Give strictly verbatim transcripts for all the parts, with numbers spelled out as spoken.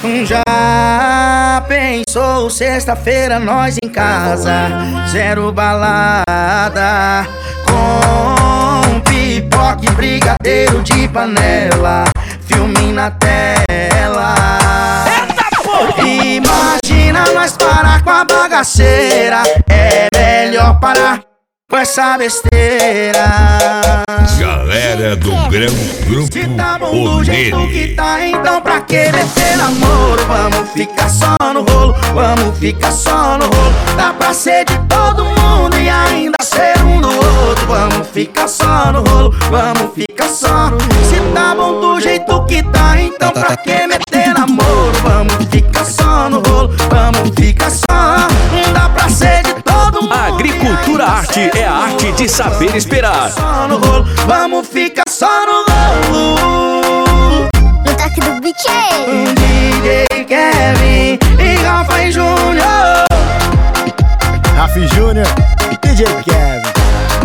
Já pensou sexta-feira nós em casa, zero balada, com pipoca e brigadeiro de panela, filme na tela. Imagina nós parar com a bagaceira, é melhor parar com essa besteira. Galera do Grão Grupo Se tá bom do jeito que tá, então pra que meter namoro? Vamos ficar só no rolo, vamos ficar só no rolo. Dá pra ser de todo mundo e ainda ser um do outro. Vamos ficar só no rolo, vamos ficar só. Se tá bom do jeito que tá, então pra que meter namoro? Vamos ficar só no rolo, vamos ficar só. Não dá pra ser de todo mundo. Agricultura Arte é a arte de saber esperar. Só no rolo, vamos ficar só no rolo. No toque do beat é D J Kevin e Rafa e Júnior. Rafa e Júnior, D J Kevin.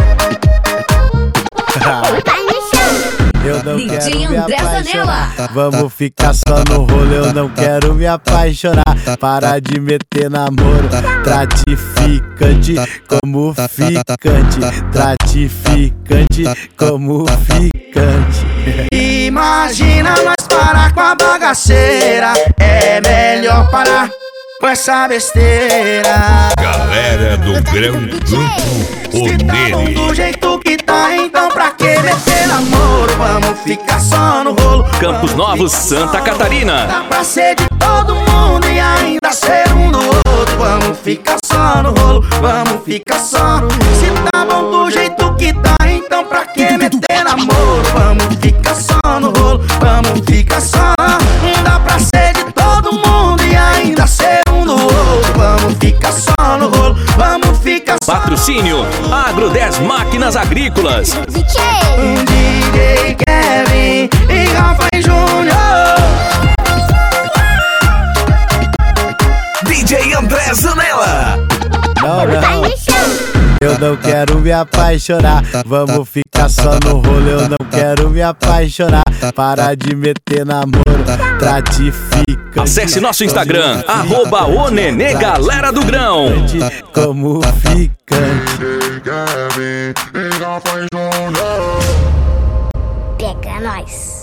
Eu não D J quero me André apaixonar. Zanella. Vamos ficar só no rolo, eu não quero me apaixonar. Para de meter namoro, gratificante como ficante, gratificante como ficante. Imagina nós parar com a bagaceira, é melhor parar com essa besteira. Galera do Grão Grupo Se tá bom do Onere. jeito que tá, então pra que meter namoro? Vamos ficar só no rolo. Campos Novos, Santa Catarina. Dá pra ser de todo mundo e ainda ser um do outro. Vamos ficar só no rolo, vamos ficar só. Se tá bom do jeito que tá, então pra que meter namoro? Vamos ficar só no rolo, vamos ficar só. Não dá pra ser de todo mundo e ainda ser um do outro. Vamos ficar só no rolo, vamos ficar só. Patrocínio Agro dez Máquinas Agrícolas. beat é D J Kevin e Rafa e Júnior. D J André Zanella. Não, não, eu não quero me apaixonar. Vamos ficar só no rolo, eu não quero me apaixonar. Para de meter namoro, gratificante. Acesse nosso Instagram, arroba o Nenê Galera do Grão. Como ficante. pega nós.